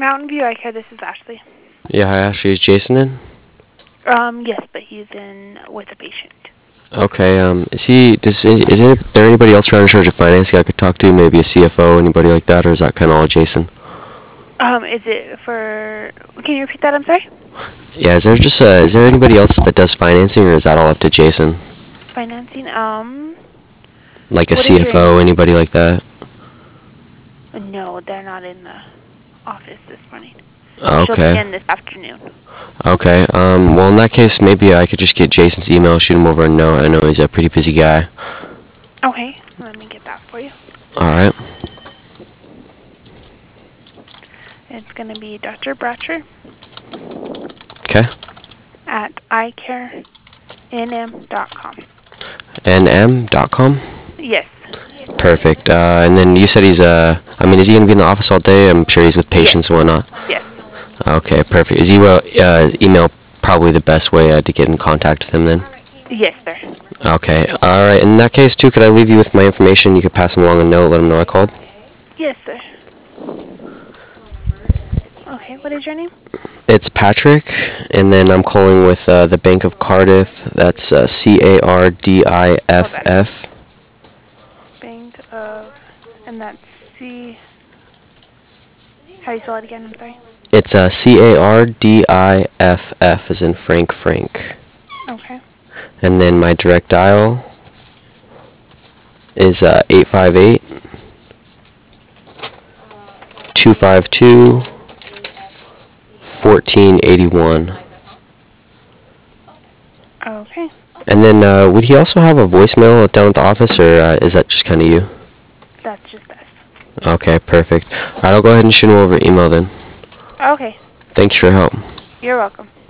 Mountain View Eye Care, this is Ashley. Yeah, hi Ashley. Is Jason in? Yes, but he's in with a patient. Okay. Is there anybody else around in charge of financing I could talk to? Maybe a CFO, anybody like that, or is that kind of all Jason? Is it for? Can you repeat that? I'm sorry. Yeah. Is there anybody else that does financing, or is that all up to Jason? Financing. Like a What is your name? CFO, anybody like that? No, they're not in the office this morning. She'll be Okay. in this afternoon. Okay. Well, in that case, maybe I could just get Jason's email, shoot him over a note. I know he's a pretty busy guy. Okay, let me get that for you. All right. It's going to be Dr. Bratcher Okay. at eyecarenm.com. nm.com. Yes. Perfect. And then you said is he gonna be in the office all day? I'm sure he's with patients and whatnot. Yes. Okay, perfect. Is email probably the best way to get in contact with him then? Yes, sir. Okay. All right. In that case, too, could I leave you with my information? You could pass him along a note, let him know I called. Yes, sir. Okay, what is your name? It's Patrick, and then I'm calling with the Bank of Cardiff. That's CARDIFF. Bank of, and that's C. How do you spell it again? I'm sorry. It's CARDIFF as in Frank. Okay. And then my direct dial is 858 252 1481. Okay. And then would he also have a voicemail down at the office, or is that just kind of you? That's just us. Okay, perfect. All right, I'll go ahead and shoot him over email then. Okay. Thanks for your help. You're welcome.